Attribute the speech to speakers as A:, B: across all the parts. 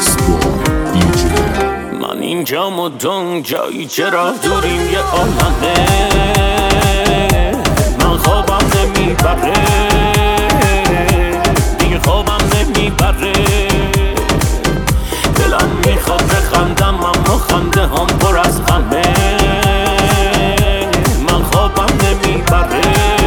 A: ریمیکس بای دیجی.
B: من اینجام و دون جایی چرا دوریم یه عالمه، من خوابم نمیبره دیگه، خوابم نمیبره، دلم میخواد بخندم اما خنده هم پر از غمه، من خوابم نمیبره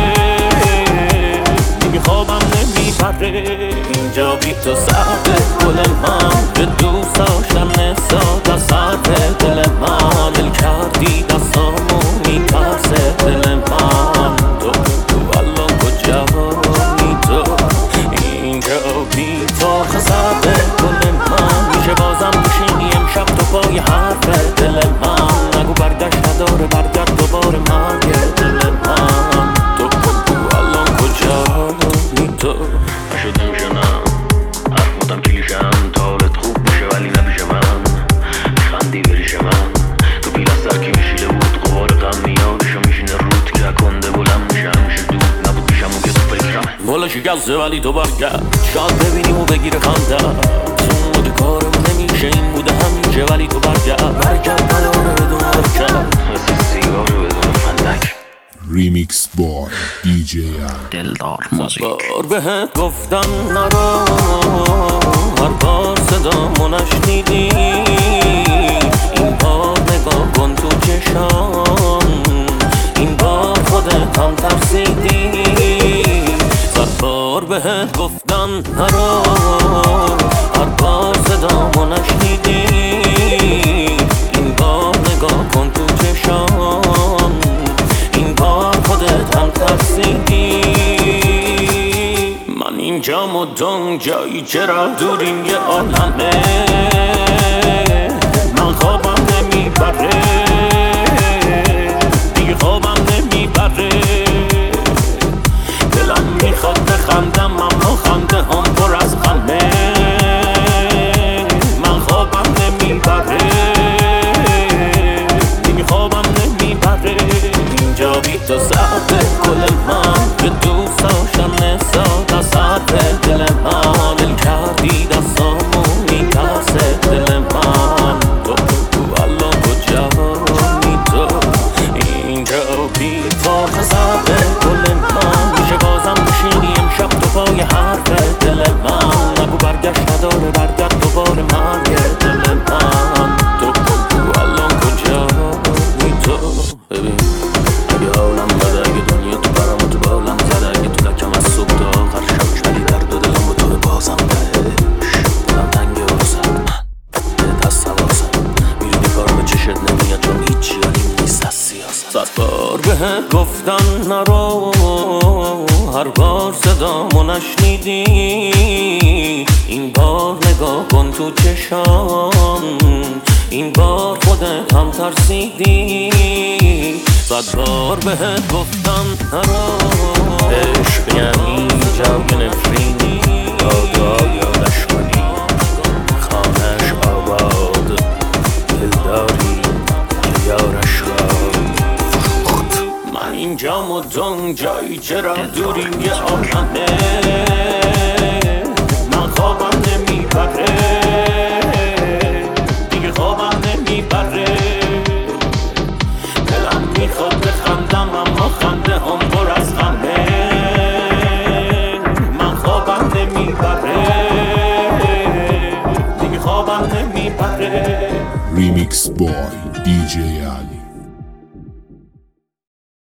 B: دیگه، خوابم نمیبره. اینجا بی تو سرده گل من، به دوست داشتم نسات از سرد دل من، دل کردی دستامو میترسه دل من، تو الان کجایی تو؟ اینجا بی تو سرده گل من، میشه بازم بشینی امشب تو پای حرف دل من، نگو برگشت نداره برگرد دوباره مرگ دل من، تو الان کجایی تو؟
C: نشد نمیشنم حرف بودم کلیشم، حالت خوب میشه ولی نمیشه من، خندی بریش من تو پیل از سر کی میشیده بود، غبار غم میادشو میشینه رود که کنده بلند میشه، همیشه دود نبود پیشم و که تو فکرم
B: والا شکسته ولی تو برگرد، شاید ببینیم و بگیره خنده، تو مود کارم نمیشه این بوده همیشه ولی تو برگرد نداره بدون حرکت،
C: مثل سیگار بدون فندک.
A: ریمیکس بای دیجی.
C: دلدار موزیک.
B: بار بهت گفتم نرو، هر بار صدامو نشنیدی، این بار نگاه کن تو چشام، این بار خودت هم ترسیدی، صد بار بهت گفتم نرو، هر بار صدامو نشنیدی، این بار نگاه کن تو چشام، این بار خودت هم ترسیدی. من اینجام و دون جایی چرا دوریم یه عالمه، من خوابم نمیبره دیگه، خوابم نمیبره، دلم میخواد بخندم اما خنده هم پر از غمه، من خوابم نمیبره دیگه، خوابم نمیبره. اینجا بی تو سرده گل من، به دوست داشتم نسات از سرد دل من، دل کردی دستامو میترسه دل من، تو الان کجایی تو؟ اینجا بی تو سرده گل من، میشه بازم بشینی امشب تو پای حرف دل من، نگو برگشت نداره برگرد دوباره مرگ دل من، تو الان کجایی تو؟ ببین اگه حالم بده، اگه دنیا تو برام تو بالم زده، اگه تو لکم از صبح تا آخر شبش، ولی درد و دلم با تو بازم بهش دلم تنگه و واسم من دست حواسم، میدونی کار به چشت نمیاد چون هیچی حالیم نیست از سیاست، صد بار بهت گفتم نرو، هر بار صدامو نشنیدی، این بار نگاه کن تو چشام، این بار خودت هم ترسیدی، صد بار بهت گفتم نرو، عشق یعنی جنگ نفرینی، دادا یادش کنی خانش آباد، دلداری که یارش را فروخت. من اینجام و دون جایی چرا دوریم یه عالمه، من خوابم نمیبره دیگه، خوابم نمیبره، دلم میخواد بخندم اما خنده هم پر از غمه، من خوابم نمیبره دیگه، خوابم نمیبره.
A: ریمیکس بای دیجی علی.